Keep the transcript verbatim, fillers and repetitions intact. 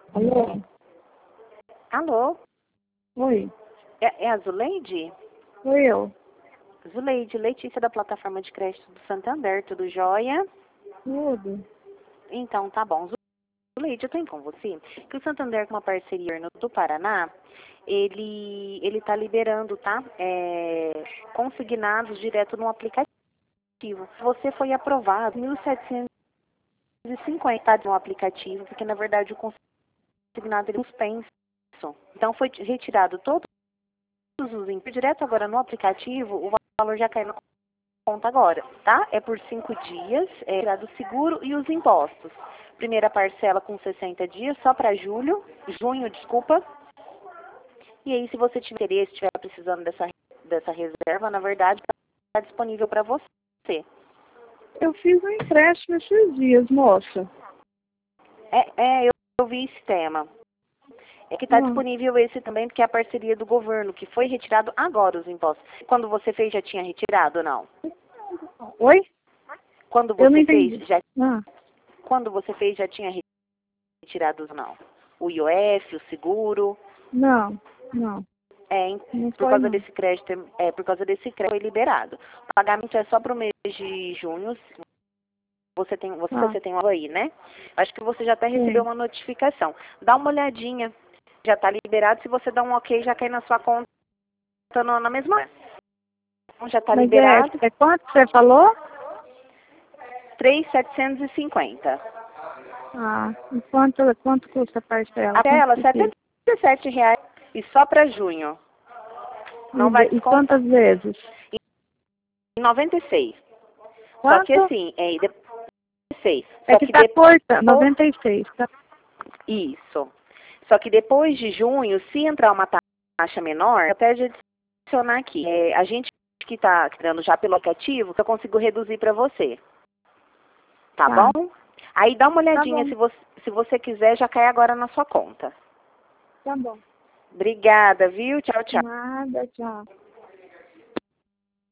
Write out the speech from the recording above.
Alô? Alô? Oi. É, é a Zuleide? Sou eu. Zuleide, Letícia da plataforma de crédito do Santander, tudo jóia? Tudo. Então, tá bom. Zuleide, eu tenho com você que o Santander, com uma parceria no do Paraná, ele ele tá liberando, tá? É, consignados direto no aplicativo. Você foi aprovado mil setecentos e cinquenta no aplicativo, porque na verdade o consignado ele é suspenso. Então foi retirado todos os impostos direto agora no aplicativo, o valor já cai na conta agora, tá? É por cinco dias, é tirado o seguro e os impostos. Primeira parcela com sessenta dias, só para julho, junho, desculpa. E aí, se você tiver interesse, estiver precisando dessa, dessa reserva, na verdade, está disponível para você. Eu fiz um empréstimo esses dias, moça. É, é eu, eu vi esse tema. É que está Hum. disponível esse também, porque é a parceria do governo, que foi retirado agora os impostos. Quando você fez, já tinha retirado ou não? Oi? Quando Eu não você fez, entendi. já, Ah, quando você fez, já tinha retirado ou não? O I O F, o seguro? não, não. É, em- Não por foi, causa não. desse crédito, é, por causa desse crédito foi liberado. O pagamento é só para o mês de junho. Você tem, você, Ah, você tem algo aí, né? Acho que você já até recebeu sim. uma notificação. Dá uma olhadinha. Já está liberado. Se você dá um ok, já cai na sua conta no- na mesma hora. Então, já está Mas é, liberado. é quanto você falou? três mil setecentos e cinquenta. Ah, e quanto, quanto custa a parcela? Até Quanto ela, que setenta fica? e sete reais. E só para junho. E, Não vai de- e descontar. quantas vezes? Em noventa e seis. Só que Quanto? assim, é, depois seis. É Só que que tá depois. corta, noventa e seis, tá? Isso. Só que depois de junho, se entrar uma taxa menor, até de adicionar aqui. É, a gente que está dando já pelo aplicativo, eu consigo reduzir para você. Tá Tá, bom? Aí dá uma tá olhadinha, bom, se você, se você quiser, já cai agora na sua conta. tá bom. Obrigada, viu? Tchau, tchau. Nada, tchau.